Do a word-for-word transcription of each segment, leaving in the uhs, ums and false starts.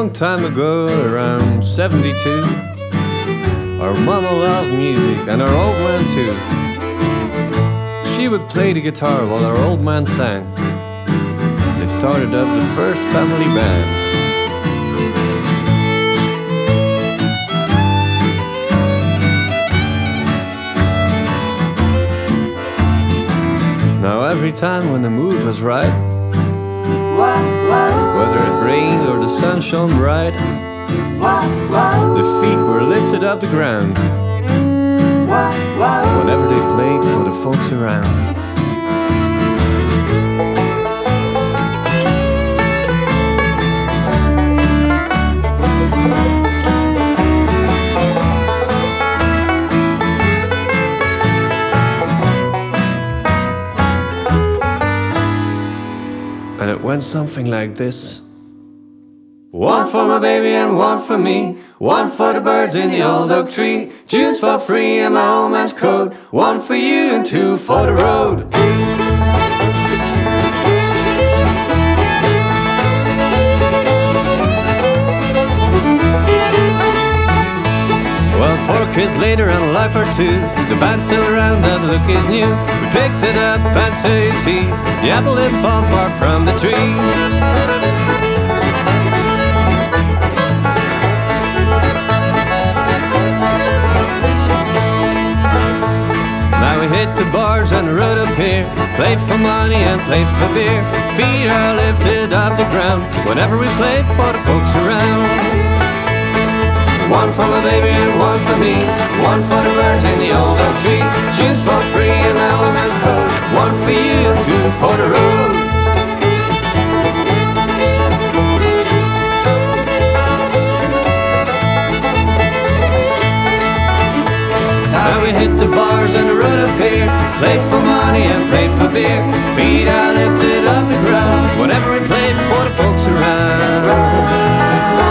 long time ago, around seventy-two, our mama loved music and our old man too. She would play the guitar while our old man sang. They started up the first family band. Now every time when the mood was right, whether it rained or the sun shone bright, the feet were lifted off the ground whenever they played for the folks around. And it went something like this. One for my baby and one for me. One for the birds in the old oak tree. Tunes for free and my old man's coat. One for you and two for the road. Well, four kids later and a life or two, the band's still around and the look is new. We picked it up and so you see, the apple didn't fall far from the tree. Now we hit the bars and rode up here, played for money and played for beer. Feet are lifted off the ground whenever we play for the folks around. One for my baby and one for me. One for the birds in the old oak tree. Tunes for free and my old man's coat. One for you and two for the road. Now we hit the bars and the road up here, played for money and played for beer. Feet are lifted off the ground whenever we play for the folks around.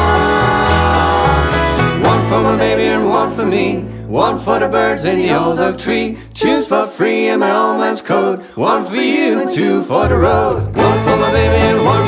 For my baby and one for me. One for the birds in the old oak tree. Tunes for free and my old man's coat. One for you and two for the road. One for my baby and one